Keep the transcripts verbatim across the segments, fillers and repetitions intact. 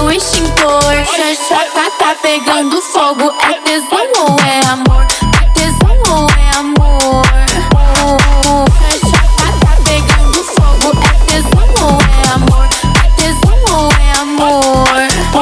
é o extintor. Xoxota tá pegando fogo, é tesão ou é amor? É tesão ou é amor? Xoxota tá pegando fogo, é tesão ou é amor? É tesão ou é amor?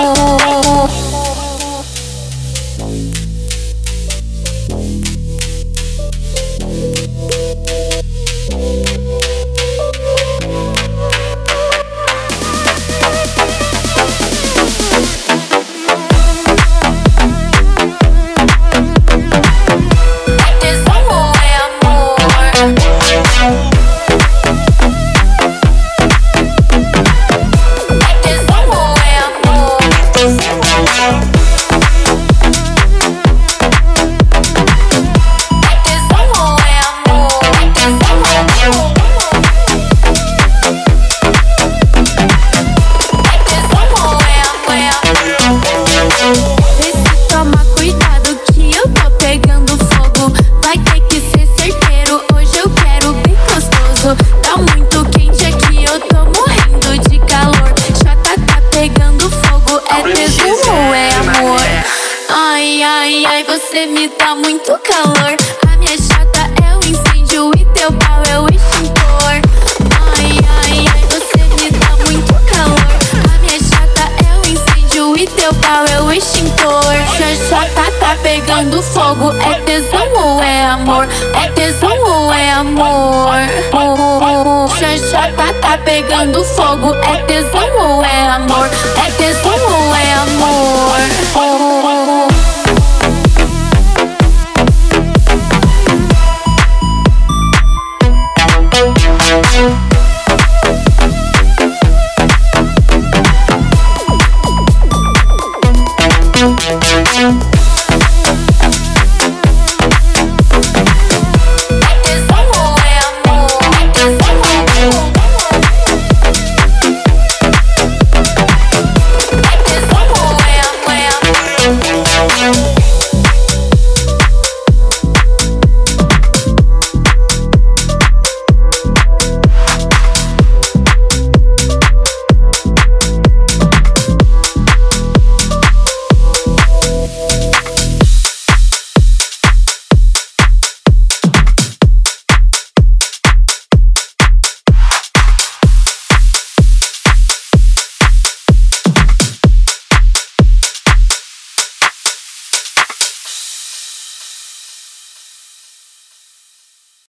Tá muito quente aqui, eu tô morrendo de calor. Xota tá pegando fogo, é tesão ou é amor? Ai, ai, ai, você me dá muito calor. A minha chata é o incêndio e teu pau é o extintor. Ai, ai, ai, você me dá muito calor. A minha chata é o incêndio e teu pau é o extintor. Xoxota tá pegando fogo, é tesão ou é amor? É tesão ou é amor? Xoxota tá pegando fogo, é tesão ou é amor? É tesão ou é amor? We'll be right back.